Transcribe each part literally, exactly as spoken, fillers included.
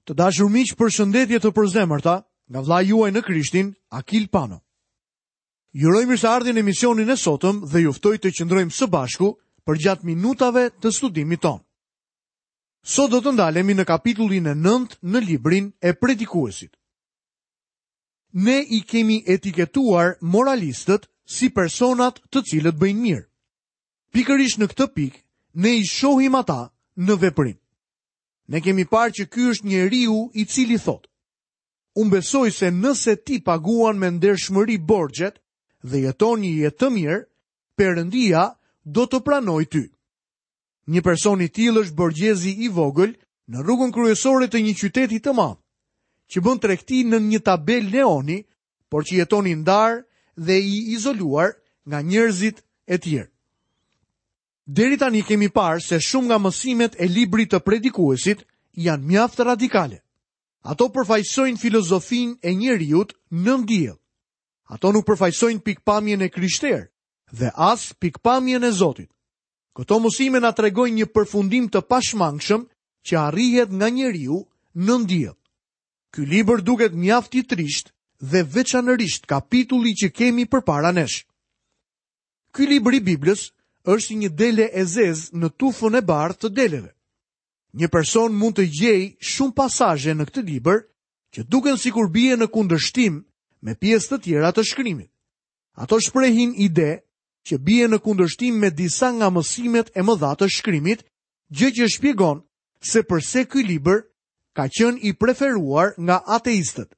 Të dashur miq, përshëndetje të përzemërta nga vllai juaj në Krishtin, Akil Pano. Ju uroj mirëseardhjen në emisionin e sotëm dhe ju ftoj të qëndrojmë së bashku për gjatë minutave të studimit ton. Sot do të ndalemi në kapitullin e nëntë në librin e Predikuesit. Ne i kemi etiketuar moralistët si personat të cilët bëjnë mirë. Pikërisht në këtë pikë, ne i shohim ata në veprim. Ne kemi parë që ky është njeriu i cili thot: unë besoj se nëse ti paguan me ndershmëri borxhet dhe jeton një jetë të mirë, Perëndia do të pranoj ty. Një person i tillë është borgjezi i vogël në rrugën kryesore të një qyteti të madh, që bën tregti në një tabel leoni, por që jeton i ndar dhe i izoluar nga njerëzit e tjerë. Deri tani kemi parë se shumë nga mësimet e librit të Predikuesit janë mjaft radikale. Ato përfaqësojnë filozofinë e njeriut në diell. Ato nuk përfaqësojnë pikpamjen e krishterë dhe as pikpamjen e Zotit. Këto mësime na tregojnë një përfundim të pashmangshëm që arrihet nga njeriu në diell. Ky libër duket mjaft i trisht dhe veçanërisht kapitulli që kemi përpara nesh. Ky libër i Biblës është një dele e zezë në tufën e bardhë të deleve. Një person mund të gjejë shumë pasazhe në këtë libër që duken sikur bie në kundërshtim me pjesë të tjera të shkrimit. Ato shprehin ide që bie në kundërshtim me disa nga mësimet e mëdha të shkrimit, gjë që shpjegon se pse ky libër ka qenë i preferuar nga ateistët.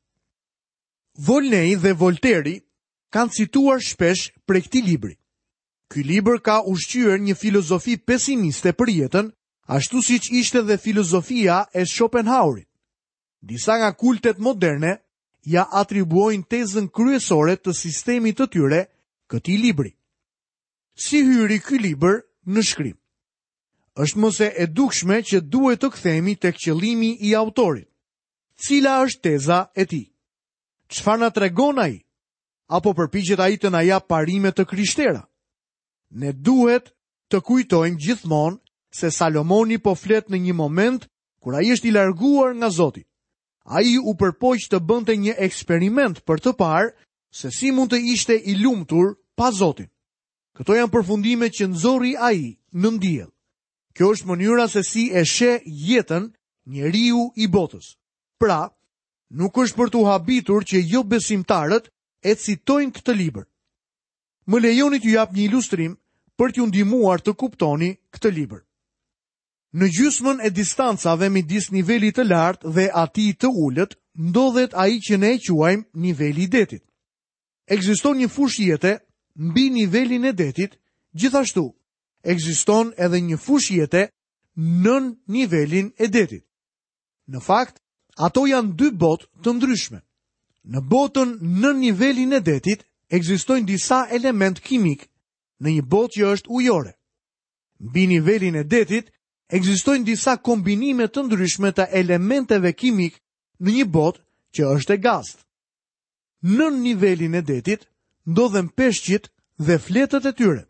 Volney dhe Volteri kanë cituar shpesh prej këtij libri. Ky libër ka ushqyer një filozofi pesimiste për jetën, ashtu siç ishte dhe filozofia e Schopenhauerit. Disa nga kultet moderne ja atribuojnë tezën kryesore të sistemit të tyre këtij libri. Si hyri ky libër në shkrim? Është mëse e dukshme që duhet të kthehemi tek qëllimi i autorit. Cila është teza e tij? Çfarë na tregon ai? Apo përpiqet ai të na jap parime të krishtera? Ne duhet të kujtojmë gjithmonë se Salomoni po flet në një moment kur ai është i larguar nga Zoti. Ai u përpoq të bënte një eksperiment për të parë se si mund të ishte i lumtur pa Zotin. Këto janë përfundime që nxorri ai në diell. Kjo është mënyra se si e sheh jetën njeriu i botës. Pra, nuk është për t'u habitur që jo besimtarët e citojnë këtë libër. Më lejoni t'ju jap një ilustrim për t'ju ndihmuar të kuptoni këtë libër. Në gjysmën e distancave midis nivelit të lartë dhe atij të ulët, ndodhet ai që ne e quajmë niveli i detit. Ekziston një fushë jete mbi nivelin e detit, gjithashtu ekziston edhe një fushë jete nën nivelin e detit. Në fakt, ato janë dy botë të ndryshme. Në botën nën nivelin e detit ekzistojnë disa element kimik në një botë që është ujore. Mbi nivelin e detit ekzistojnë disa kombinime të ndryshme të elementeve kimik në një botë që është e gaztë. Nën nivelin e detit ndodhen peshqit dhe fletët e tyre.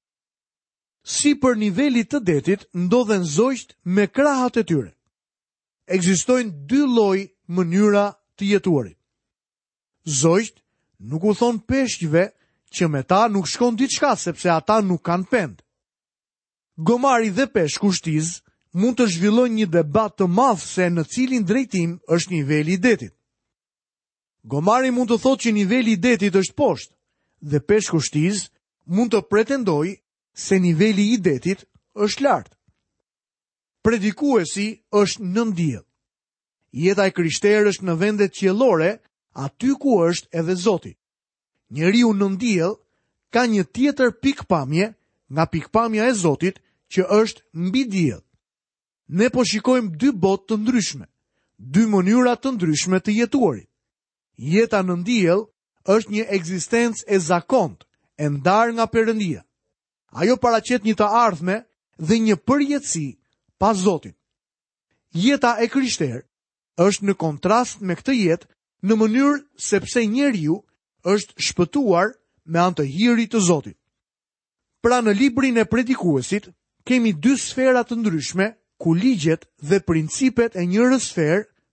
Sipër nivelit të detit ndodhen zogjt me krahat e tyre. Ekzistojnë dy lloj mënyra të jetuarit. Zogjt nuk u thon peshqve që me ta nuk shkon diçka sepse ata nuk kanë pend. Gomari dhe peshku shtiz mund të zhvillojnë një debat të madh se në cilin drejtim është niveli i detit. Gomari mund të thotë që niveli i detit është poshtë dhe peshku shtiz mund të pretendojë se niveli i detit është lart. Predikuesi është nën diell. Jeta e krishterë është në vendet qiellore, aty ku është edhe Zoti. Njeriu nën diell ka një tjetër pikpamje nga pikpamja e Zotit që është mbi diell. Ne po shikojmë dy botë të ndryshme, dy mënyra të ndryshme të jetuarit. Jeta nën diell është një ekzistencë e zakontë, e ndarë nga Perëndia. Ajo paraqet një të ardhme dhe një përjetësi pa Zotin. Jeta e krishterë është në kontrast me këtë jetë në mënyrë sepse njeriu është shpëtuar me anë të hirit të Zotit. Pra në librin e Predikuesit kemi dy sfera të ndryshme ku ligjet dhe principet e njërës sferë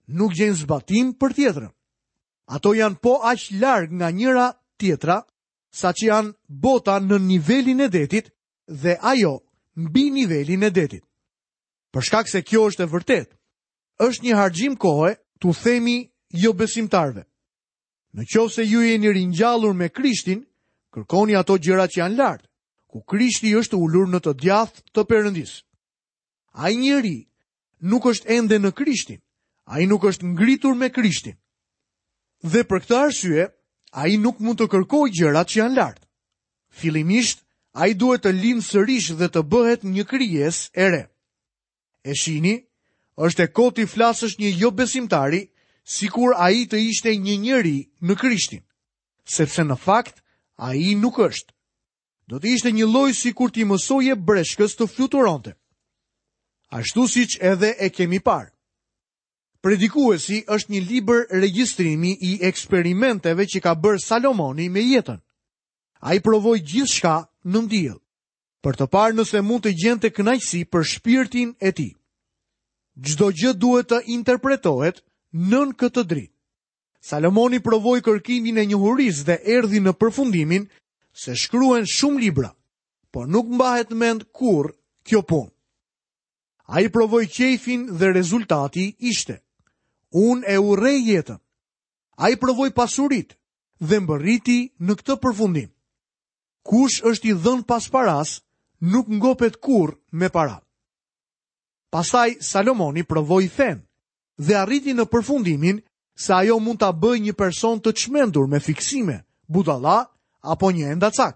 nuk gjejnë zbatim për tjetrën. Ato janë po aq larg nga njëra tjetra, sa që janë bota në nivelin e detit dhe ajo mbi nivelin e detit. Për shkak se kjo është e vërtet, është një harxhim kohe t'u themi jo besimtarve. Në qoftë se ju jeni ringjallur me Krishtin, kërkoni ato gjërat që janë lart, ku Krishti është ulur në të djathtë të Perëndis. Ai njeri nuk është ende në Krishtin, ai nuk është ngritur me Krishtin. Dhe për këtë arsye, ai nuk mund të kërkojë gjërat që janë lart. Fillimisht, ai duhet të lindë sërish dhe të bëhet një krijesë e re. E shihni, është e koti flasësh një jo besimtari, sikur ai të ishte një njeri në Krishtin, sepse në fakt ai nuk është. Do të ishte një lloj sikur ti mësoje breshkës të fluturonte. Ashtu siç edhe e kemi parë. Predikuesi është një libër regjistrimi i eksperimenteve që ka bërë Salomoni me jetën. Ai provoi gjithçka në diell, për të parë nëse mund të gjente kënaqësi për shpirtin e tij. Çdo gjë duhet të interpretohet nën këtë dritë. Salomoni provoi kërkimin e njohurisë dhe erdhi në përfundimin se shkruen shumë libra, por nuk mbahet mend kurrë kjo punë. Ai provoi qejfin dhe rezultati ishte: unë e urrej jetën. Ai provoi pasuritë dhe mbërriti në këtë përfundim. Kush është i dhënë pas paras, nuk ngopet kurrë me para. Pastaj Salomoni provoi fen dhe arriti në përfundimin se ajo mund ta bëjë një person të çmendur me fiksime, budalla apo një endacak.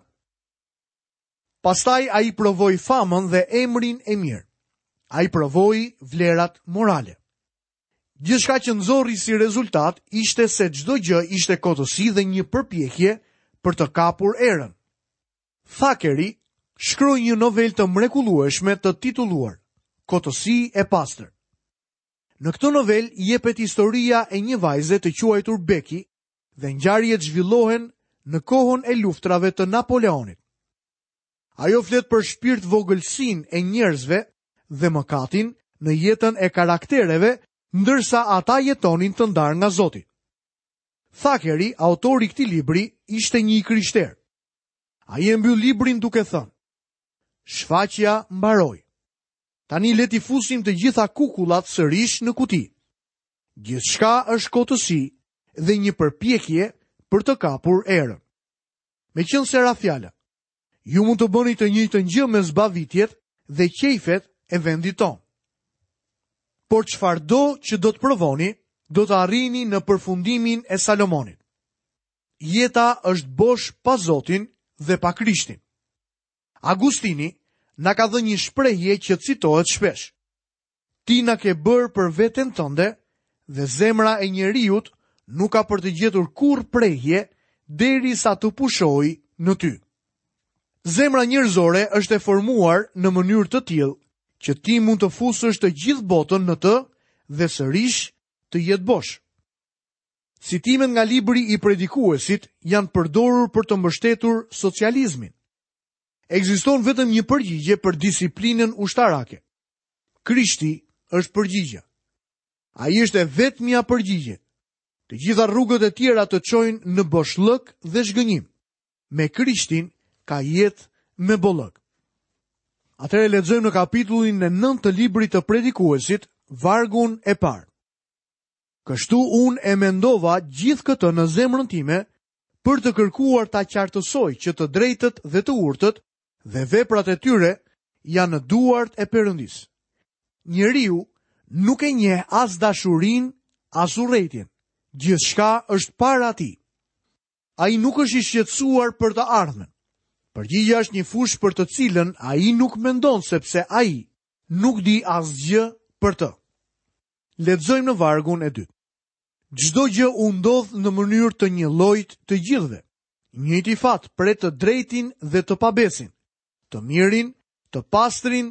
Pastaj ai provoi famën dhe emrin e mirë. Ai provoi vlerat morale. Gjithçka që nxorri si rezultat ishte se çdo gjë ishte kotësi dhe një përpjekje për të kapur erën. Thackeray shkroi një novelë të mrekullueshme të titulluar Kotësi e pastër. Në këtë novel jepet historia e një vajze të quajtur Becky dhe ngjarjet zhvillohen në kohën e luftrave të Napoleonit. Ajo flet për shpirt vogëlsinë e njerëzve dhe mëkatin në jetën e karaktereve, ndërsa ata jetonin të ndarë nga Zoti. Thackeray, autori i këtij libri, ishte një krishter. Ai e mbyll librin duke thënë: "Shfaqja mbaroi. Tani le t'i fusim të gjitha kukullat sërish në kuti. Gjithçka është kotësi dhe një përpjekje për të kapur erën." Meqense ra fjala, ju mund të bëni të njëjtën gjë me zbavitjet dhe qejfet e vendit tonë. Por çfarëdo që do të provoni, do të arrini në përfundimin e Salomonit. Jeta është bosh pa Zotin dhe pa Krishtin. Agustini na ka dhënë një shprehje që citohet shpesh: "Ti na ke bërë për veten tënde dhe zemra e njeriut nuk ka për të gjetur kurrë prehje derisa të pushojë në ty." Zemra njerëzore është e formuar në mënyrë të tillë që ti mund të fusësh të gjithë botën në të dhe sërish të jetë bosh. Citimet nga libri i Predikuesit janë përdorur për të mbështetur socializmin. Ekziston vetëm një përgjigje për disiplinën ushtarake. Krishti është përgjigja. Ai është vetmja përgjigje. Të gjitha rrugët e tjera të çojnë në boshllëk dhe zhgënjim. Me Krishtin ka jetë me bollëk. Atëherë lexojmë në kapitullin e nëntë të librit të Predikuesit, vargun e parë. "Kështu unë e mendova gjithë këtë në zemrën time për të kërkuar ta qartësoj që të drejtët dhe të urtët dhe veprat e tyre janë në duart e Perëndis. Njeriu nuk e njeh as dashurinë as urrëtitjen. Gjithçka është para tij. Ai nuk është i shqetësuar për të ardhmen. Përgjigja është një fushë për të cilën ai nuk mendon sepse ai nuk di asgjë për të." Lexojmë në vargun e dytë. "Çdo gjë u ndodh në mënyrë të një llojit të gjithëve. Njëjti fat pret të drejtin dhe të pabesin, të mirin, të pastrin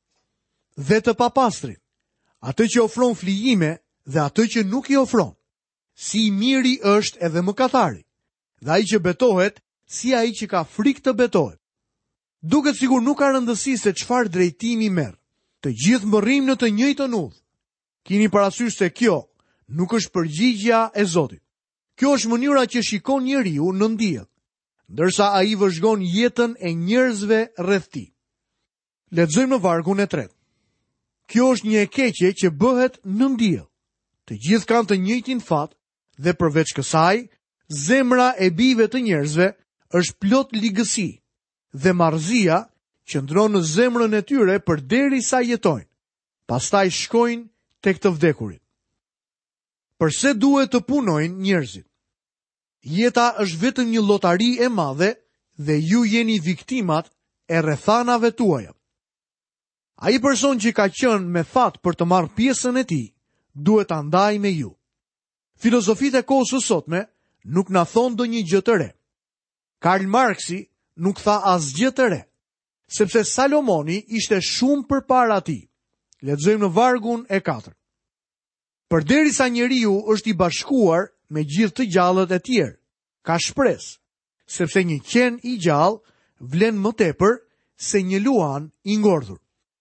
dhe të papastrin, atë që ofron flijime dhe atë që nuk i ofron. Si i miri është edhe mëkatari, dhe ai që betohet si ai që ka frikë të betohet. Duket sikur nuk ka rëndësi se çfarë drejtimi merr. Të gjithë mbërrim në të njëjtën udhë. Kini parasysh se kjo nuk është përgjigja e Zotit. Kjo është mënyra që shikon njeriu në diell, ndërsa ai vëzhgon jetën e njerëzve rreth tij. Lexojmë në vargun e tretë. Kjo është një e keqe që bëhet në diell. Të gjithë kanë të njëjtin fat dhe përveç kësaj, zemra e bijve të njerëzve është plot ligësi dhe marrëzia qëndron në zemrën e tyre përderisa jetojnë. Pastaj shkojnë tek të vdekurit. Përse duhet të punojnë njerëzit? Jeta është vetëm një lotari e madhe dhe ju jeni viktimat e rrethanave tuaja. Ai person që ka qenë me fat për të marrë pjesën e tij, duhet ta ndajë me ju. Filozofitë e kohës së sotme nuk na thon ndonjë gjë të re. Karl Marxi nuk tha asgjë të re, sepse Salomoni ishte shumë përpara tij. Lexojmë në vargun e katërt. Përderisa njeriu është i bashkuar me gjithë të gjallët e tjerë, ka shpresë, sepse një qen i gjallë vlen më tepër se një luan i ngordhur.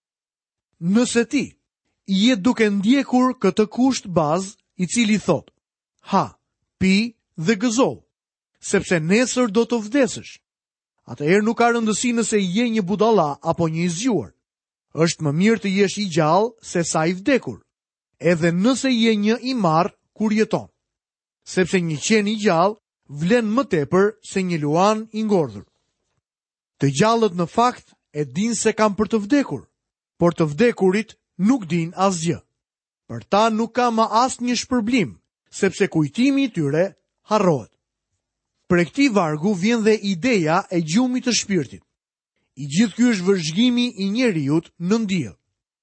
Nëse ti je duke ndjekur këtë kusht bazë i cili thot, ha, pi dhe gëzoj, sepse nesër do të vdesësh, atëherë nuk ka rëndësi nëse je një budalla apo një i zgjuar. Është më mirë të jesh i gjallë se sa i vdekur, edhe nëse je një i marr kur jeton, sepse një qen i gjallë vlen më tepër se një luan i ngordhur. Të gjallët në fakt e din se kanë për të vdekur, por të vdekurit nuk din asgjë. Për ta nuk ka më asnjë shpërblim, sepse kujtimi i tyre harrohet. Për këtij vargu vjen dhe ideja e gjumit të shpirtit. I gjithë ky është vëzhgimi i njeriut në diell.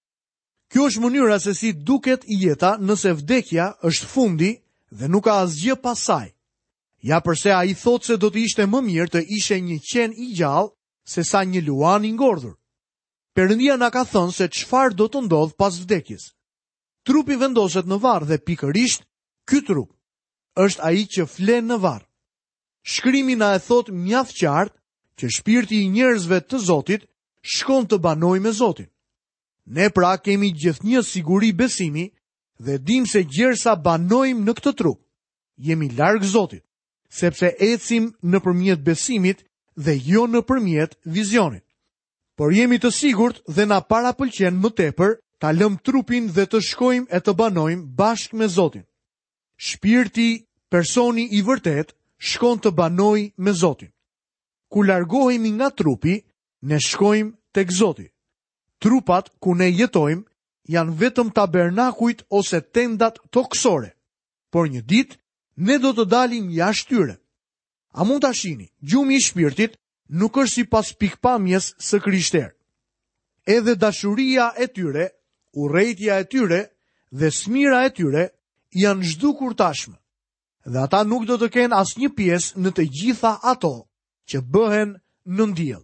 Kjo është mënyra se si duket jeta nëse vdekja është fundi dhe nuk ka asgjë pas saj. Ja përse ai thot se do të ishte më mirë të ishe një qen i gjallë se sa një luan i ngordhur. Perëndia na ka thënë se çfarë do të ndodh pas vdekjes. Trupi vendoset në varr dhe pikërisht ky trup është ai që flen në varr. Shkrimi na e thot mjaft qartë që shpirti i njerëzve të Zotit shkon të banojë me Zotin. Ne pra kemi gjithnjë siguri besimi dhe dim se gjersa banojmë në këtë trup, jemi larg Zotit, sepse ecim nëpërmjet besimit dhe jo nëpërmjet vizionit. Por jemi të sigurt dhe na parapëlqen më tepër ta lëm trupin dhe të shkojmë e të banojmë bashkë me Zotin. Shpirti, personi i vërtet, shkon të banojë me Zotin. Ku largohemi nga trupi, ne shkojmë tek Zoti. Trupat ku ne jetojmë janë vetëm tabernakujt ose tendat toksore, por një ditë ne do të dalim jashtë tyre. A mund ta shihni, gjumi i shpirtit nuk është sipas pikpamjes së krishterë. Edhe dashuria e tyre, urrejtja e tyre dhe smira e tyre janë zhdukur tashmë, dhe ata nuk do të kenë asnjë pjesë në të gjitha ato që bëhen në diell.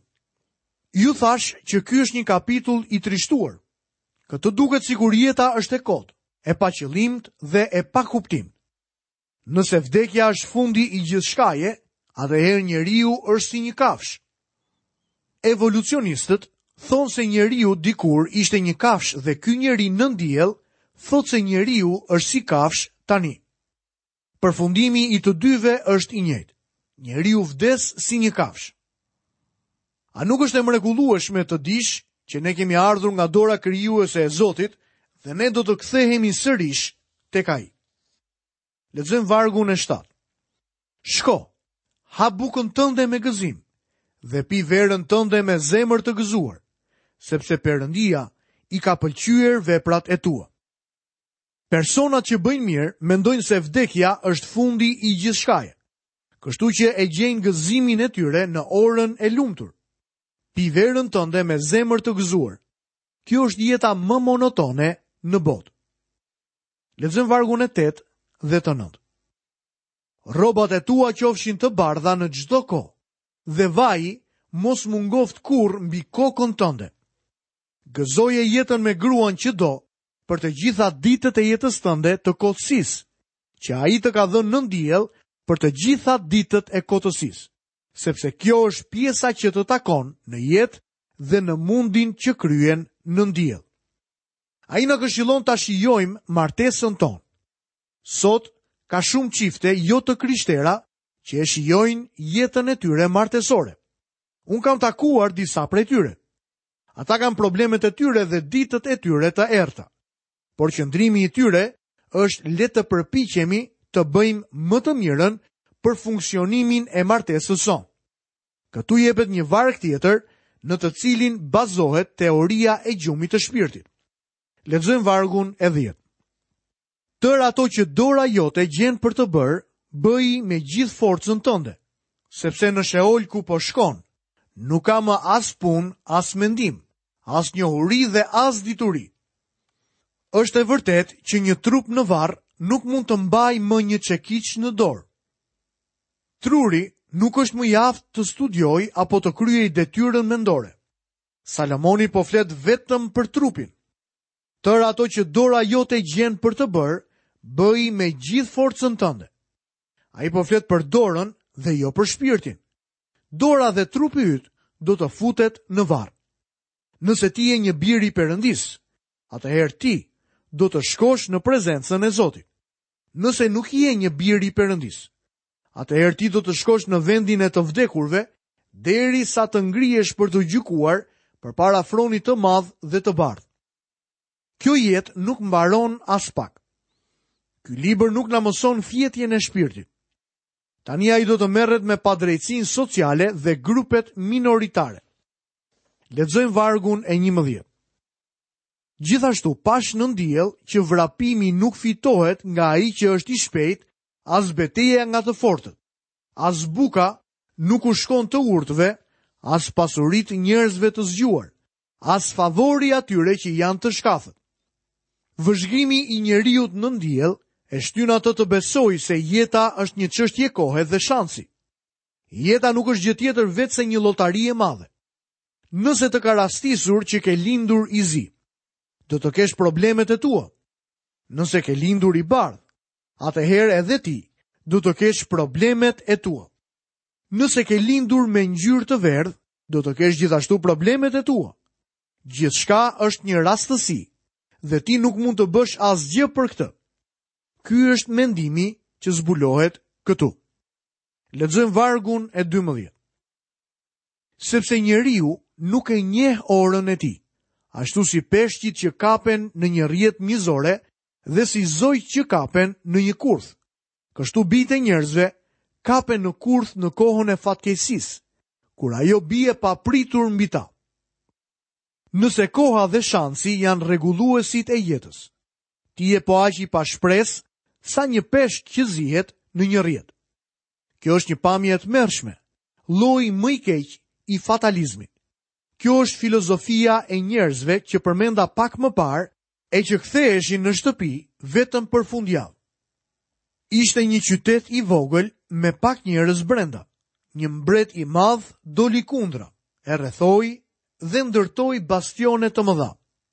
Ju thash që ky është një kapitull i trishtuar. Këtë duket sikur jeta është e kotë, e pa qëllimt dhe e pa kuptim. Nëse vdekja është fundi i gjithçkaje, atëherë njeriu është si një kafsh. Evolucionistët thonë se njeriu dikur ishte një kafsh dhe ky njeri në diell thotë se njeriu është si kafsh tani. Përfundimi i të dyve është i njëjtë. Njeriu vdes si një kafsh. A nuk është e mrekullueshme të dish që ne kemi ardhur nga dora krijuese e Zotit dhe ne do të kthehemi sërish tek ai. Lexojmë vargun e shtatë. Shko, ha bukën tënde me gëzim dhe pi verën tënde me zemër të gëzuar, sepse Perëndia i ka pëlqyer veprat e tua. Personat që bëjnë mirë mendojnë se vdekja është fundi i gjithçkaje, kështu që e gjejnë gëzimin e tyre në orën e lumtur. Pi verën tënde me zemër të gëzuar. Kjo është jeta më monotone në botë. Lexojmë vargun e tetë dhe të nëntë. Rrobat e tua qofshin të bardha në çdo kohë, dhe vaji mos mungoft kurrë mbi kokën tënde. Gëzoje jetën me gruan që do, për të gjitha ditët e jetës tënde të kotësisë, që ai të ka dhënë në diell për të gjitha ditët e kotësisë, sepse kjo është pjesa që të takon në jetë dhe në mundin që kryen në diell. Ai na këshillon ta shijojmë martesën tonë. Sot ka shumë çifte jo të krishtera që e shijojnë jetën e tyre martesore. Unë kam takuar disa prej tyre. Ata kanë problemet e tyre dhe ditët e tyre të errta. Por qëndrimi i tyre është le të përpiqemi të bëjmë më të mirën për funksionimin e martesës sonë. Këtu jepet një varg tjetër në të cilin bazohet teoria e gjumit të shpirtit. Lexojmë vargun e dhjetë. Tërë ato që dora jote gjen për të bërë, bëji me gjithë forcën tënde, sepse në Sheol ku po shkon, nuk ka më as punë, as mendim, as njohuri dhe as dituri. Është e vërtet që një trup në varr nuk mund të mbajë më një çekiç në dorë. Truri nuk është më i aftë të studiojë apo të kryej detyrën mendore. Salomoni po flet vetëm për trupin. Tërë ato që dora jote gjen për të bërë, bëj me gjithë forcën tënde. Ai po flet për dorën dhe jo për shpirtin. Dora dhe trupi yt do të futet në varr. Nëse ti je një bir i Perëndis, atëherë ti do të shkosh në prezencën e Zotit. Nëse nuk je një bir i Perëndis, atëherë ti do të shkosh në vendin e të vdekurve derisa të ngrihesh për të gjykuar përpara fronit të madh dhe të bardhë. Kjo jetë nuk mbaron as pak. Ky libër nuk na mëson fjetjen e shpirtit. Tani ai do të merret me padrejtësinë sociale dhe grupet minoritare. Lexojmë vargun e njëmbëdhjetë. Gjithashtu pash në diell që vrapimi nuk fitohet nga ai që është i shpejt, as betejë nga të fortët, as buka nuk u shkon të urtëve, as pasurit njerëzve të zgjuar, as favori atyre që janë të shkafët. Vëzhgimi i njeriut në diell e shtyn atë të besojë se jeta është një çështje kohe dhe shansi. Jeta nuk është gjë tjetër vetë se një llotari e madhe. Nëse të ka rastisur që ke lindur i zi, do të kesh problemet e tua. Nëse ke lindur i bardh, atëherë edhe ti do të kesh problemet e tua. Nëse ke lindur me ngjyrë të verdhë, do të kesh gjithashtu problemet e tua. Gjithçka është një rastësi dhe ti nuk mund të bësh asgjë për këtë. Ky është mendimi që zbulohet këtu. Lexojmë vargun e dymbëdhjetë. Sepse njeriu nuk e njeh orën e tij, ashtu si peshqit që kapen në një rrjet mizore dhe si zojt që kapen në një kurth. Kështu bijtë e njerëzve kapen në kurth në kohën e fatkeqësisë, kur ajo bie pa pritur mbi ta. Nëse koha dhe shansi janë rregulluesit e jetës, ti je po aq i pa shpresë sa një peshk që zihet në një rrjet. Kjo është një pamje e tmerrshme, lloji më i keq i fatalizmit. Kjo është filozofia e njerëzve që përmenda pak më parë e që ktheheshin në shtëpi vetëm për fundjavë. Ishte një qytet i vogël me pak njerëz brenda. Një mbret i madh doli kundra, e rrethoi dhe ndërtoi bastione të mëdha.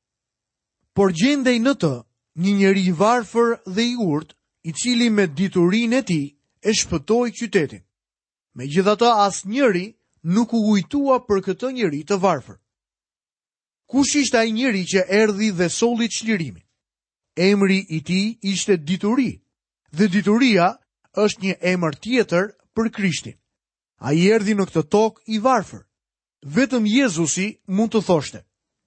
Por gjendej në të një njeri i varfër dhe i urtë, i cili me diturinë e tij e shpëtoi qytetin. Megjithatë, asnjëri nuk u kujtua për këtë njeri të varfër. Kush ishte ai njeri që erdhi dhe solli çlirimin? Emri i tij ishte Dituri, dhe dituria është një emër tjetër për Krishtin. Ai erdhi në këtë tokë i varfër. Vetëm Jezusi mund të thoshte: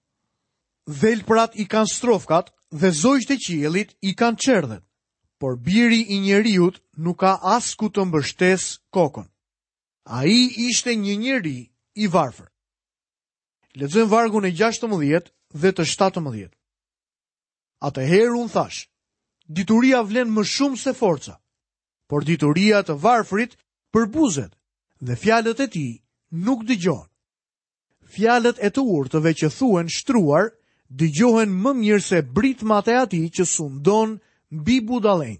Dhelprat i kanë strofkat dhe zojtë e qiellit i kanë çerdhet, por biri i njeriut nuk ka as ku të mbështes kokën. Ai ishte një njeri i varfër. Lexojmë vargun e gjashtëmbëdhjetë dhe të shtatëmbëdhjetë. Atëherë unë thash: dituria vlen më shumë se forca, por dituria të varfrit përbuzet dhe fjalët e tij nuk dëgjohen. Fjalët e të urtëve që thuhen shtruar dëgjohen më mirë se britmat e atij që sundon mbi budallën.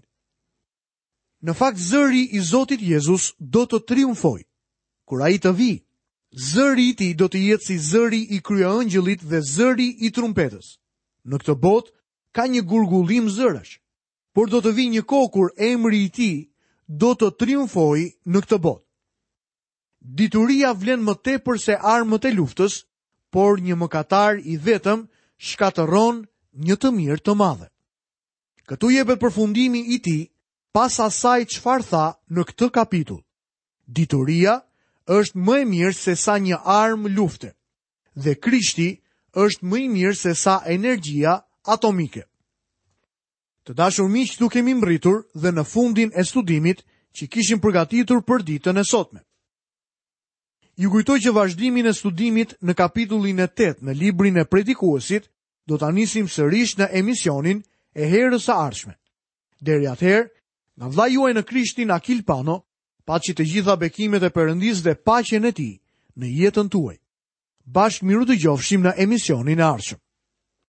Në fakt, zëri i Zotit Jezus do të triumfoj. Kur ai të vi, zëri i tij do të jetë si zëri i kryeëngjëllit dhe zëri i trumpetës. Në këtë botë ka një gurgullim zërash, por do të vi një kohë kur emri i tij do të triumfojë në këtë botë. Dituria vlen më tepër se armët e luftës, por një mëkatar i vetëm shkatërron një të mirë të madhe. Këtu jepet përfundimi i tij pas asaj çfarë tha në këtë kapitull. Dituria është më e mirë se sa një armë lufte, dhe Krishti është më i mirë se sa energjia atomike. Të dashur miq, këtu kemi mbërritur dhe në fundin e studimit që kishim përgatitur për ditën e sotme. Ju kujtoj që vazhdimin e studimit në kapitullin e tetë në librin e Predikuesit do ta nisim sërish në emisionin e herës së ardhshme. Deri atëherë, nga vllai juaj në Krishtin Akil Pano, paçi të gjitha bekimet e Perëndisë dhe paqen e tij në jetën tuaj. Bashkë miru dëgjofshim në emisionin e ardhshëm.